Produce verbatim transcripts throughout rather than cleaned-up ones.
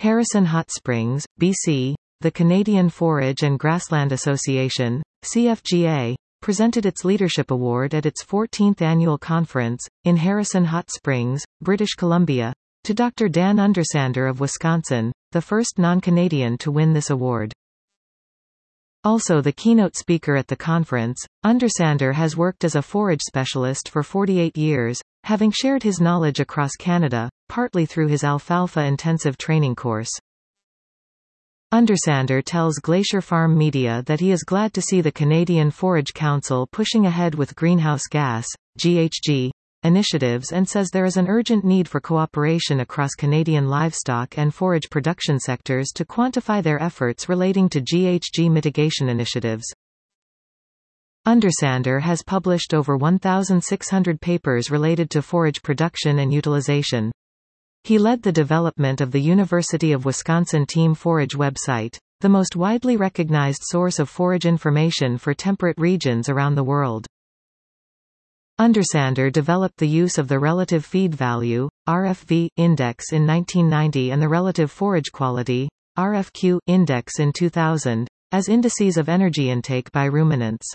Harrison Hot Springs, B C, the Canadian Forage and Grassland Association, C F G A, presented its Leadership Award at its fourteenth annual conference, in Harrison Hot Springs, British Columbia, to Doctor Dan Undersander of Wisconsin, the first non-Canadian to win this award. Also the keynote speaker at the conference, Undersander has worked as a forage specialist for forty-eight years, having shared his knowledge across Canada, partly through his alfalfa intensive training course. Undersander tells Glacier Farm Media that he is glad to see the Canadian Forage Council pushing ahead with greenhouse gas, G H G, initiatives and says there is an urgent need for cooperation across Canadian livestock and forage production sectors to quantify their efforts relating to G H G mitigation initiatives. Undersander has published over one thousand six hundred papers related to forage production and utilization. He led the development of the University of Wisconsin Team Forage website, the most widely recognized source of forage information for temperate regions around the world. Undersander developed the use of the Relative Feed Value, R F V, index in nineteen ninety and the Relative Forage Quality, R F Q, index in two thousand, as indices of energy intake by ruminants.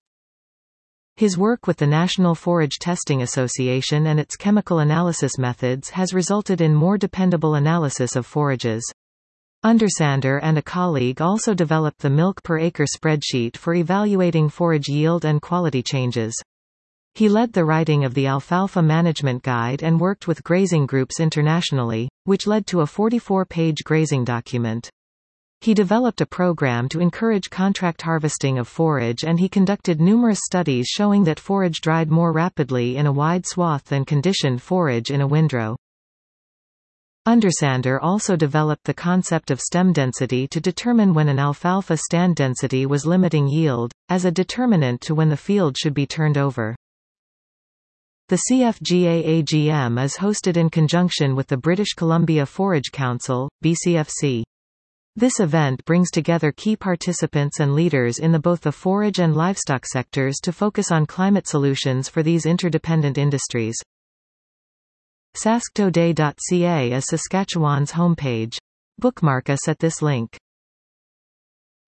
His work with the National Forage Testing Association and its chemical analysis methods has resulted in more dependable analysis of forages. Undersander and a colleague also developed the Milk per Acre spreadsheet for evaluating forage yield and quality changes. He led the writing of the Alfalfa Management Guide and worked with grazing groups internationally, which led to a forty-four page grazing document. He developed a program to encourage contract harvesting of forage and he conducted numerous studies showing that forage dried more rapidly in a wide swath than conditioned forage in a windrow. Undersander also developed the concept of stem density to determine when an alfalfa stand density was limiting yield, as a determinant to when the field should be turned over. The C F G A A G M is hosted in conjunction with the British Columbia Forage Council, B C F C. This event brings together key participants and leaders in the both the forage and livestock sectors to focus on climate solutions for these interdependent industries. sasktoday dot C A is Saskatchewan's homepage. Bookmark us at this link.